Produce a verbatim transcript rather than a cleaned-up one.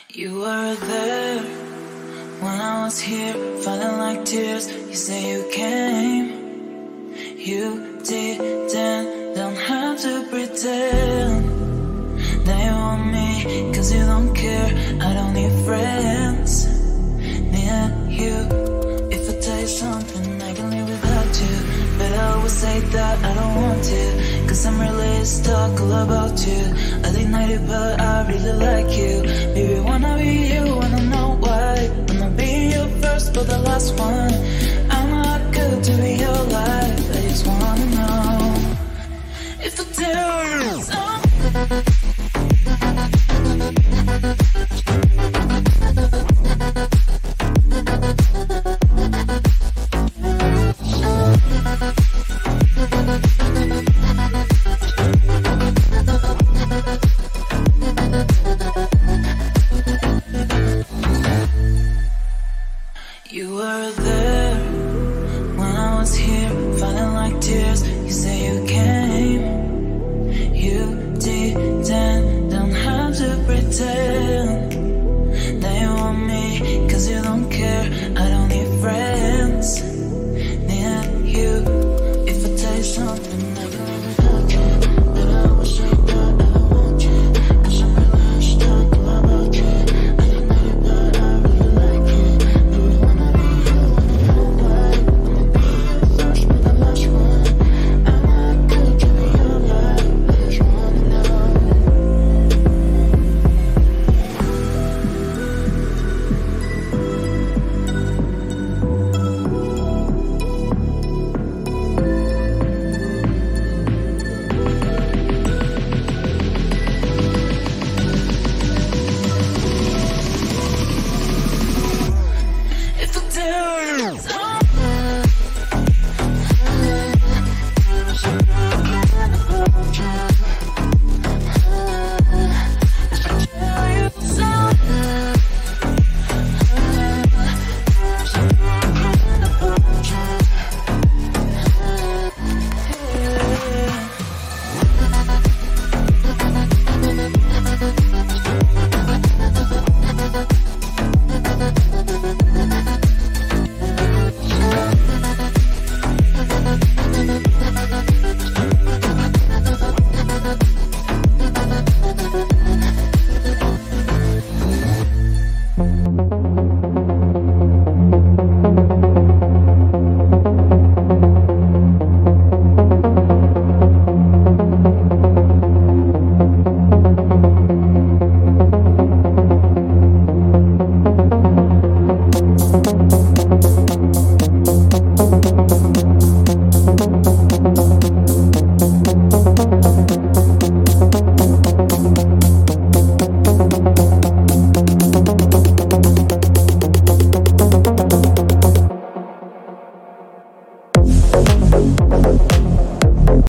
You were there when I was here, falling like tears. You say you came, you didn't, don't have to pretend. Now you want me, cause you don't care. I don't need friends near you. If I tell you something, I can live without you, but I always say that I don't want to, cause I'm really stuck all about you. I deny it, but I really like you. Baby, wanna be you, wanna know why. Wanna be you first, but the last one.